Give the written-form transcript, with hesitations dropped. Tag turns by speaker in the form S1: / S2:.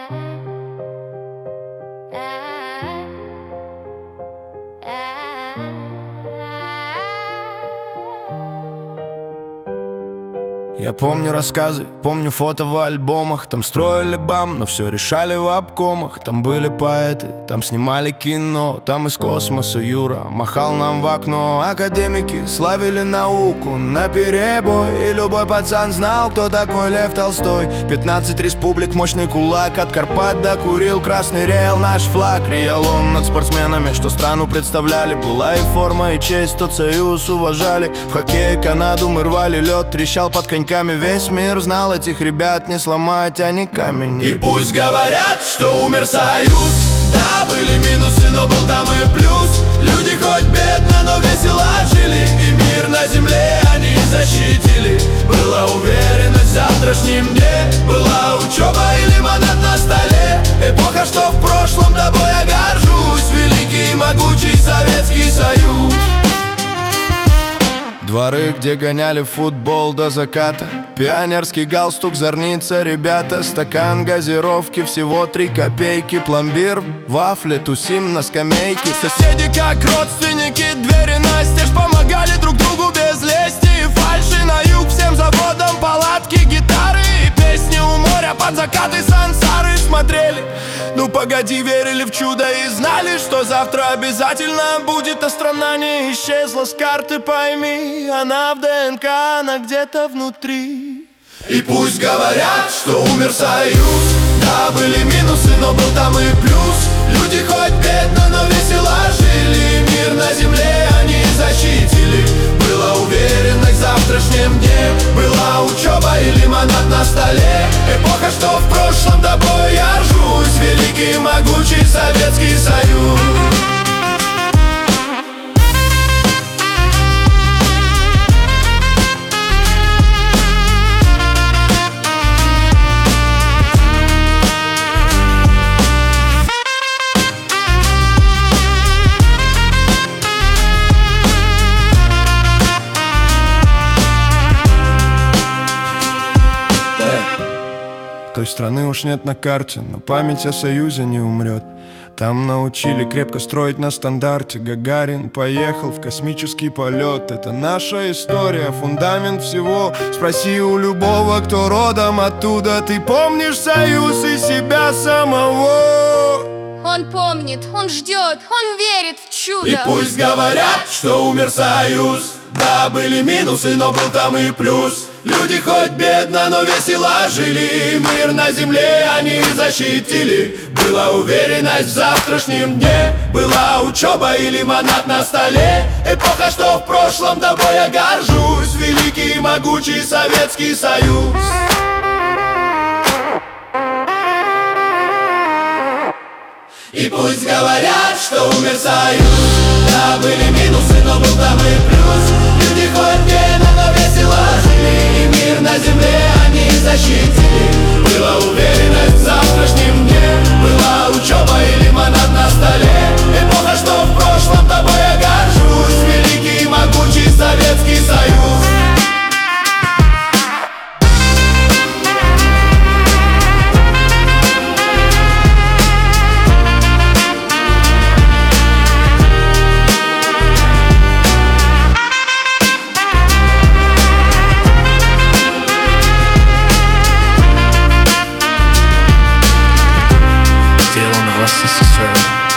S1: Я помню рассказы, помню фото в альбомах. Там строили БАМ, но все решали в обкомах. Там были поэты, там снимали кино. Там из космоса Юра махал нам в окно. Академики славили науку наперебой, и любой пацан знал, кто такой Лев Толстой. 15 республик, мощный кулак, от Карпат до Курил. Красный рел, наш флаг, риял он над спортсменами, что страну представляли. Была и форма, и честь, тот союз уважали. В хоккее Канаду мы рвали лед, трещал под коньками. Весь мир знал этих ребят, не сломать они камень.
S2: И пусть говорят, что умер союз, да, были минусы, но был там и плюс. Люди хоть бедно, но весело жили, и мир на земле они защитили. Была уверенность в завтрашнем дне, была учеба и лимонад на столе. Эпоха, что в прошлом, тобой я горжусь, великий и могучий Советский Союз.
S1: Дворы, где гоняли футбол до заката, пионерский галстук, зорница, ребята. Стакан газировки, всего 3 копейки. Пломбир, вафли, тусим на скамейке. Соседи как родственники, двери настежь, помогали друг другу без лести и фальши. На юг всем заводам палатки, гитары и песни у моря под закаты сансары смотрели. Ну погоди, верили в чудо и знали, что завтра обязательно будет. А страна не исчезла с карты, пойми, она в ДНК, она где-то внутри.
S2: И пусть говорят, что умер союз, да, были минусы, но был там и плюс. Люди хоть бедно, но весело жили, мир на земле они защитили. Была уверенность в завтрашнем дне, была учеба и лимонад на столе. Эпоха, что в прошлом, тобой я ржусь, великий и могучий Советский Союз.
S1: Той страны уж нет на карте, но память о Союзе не умрет. Там научили крепко строить на стандарте. Гагарин поехал в космический полет. Это наша история, фундамент всего. Спроси у любого, кто родом оттуда. Ты помнишь Союз и себя самого?
S3: Он помнит, он ждет, он верит в чудо.
S2: И пусть говорят, что умер союз, да, были минусы, но был там и плюс. Люди хоть бедно, но весело жили, и мир на земле они защитили. Была уверенность в завтрашнем дне, была учеба и лимонад на столе. Эпоха, что в прошлом, тобой я горжусь, великий и могучий Советский Союз. И пусть говорят, что умер союз, да, были минусы, но был там и плюс. Люди хоть бедно, но весело жили, и мир на земле они защитили. Была уверенность в завтрашнем дне, была учеба и лимонад на столе. Эпоха, что в прошлом, тобой я горжусь, великий и могучий Советский Союз.
S4: Сделано в СССР.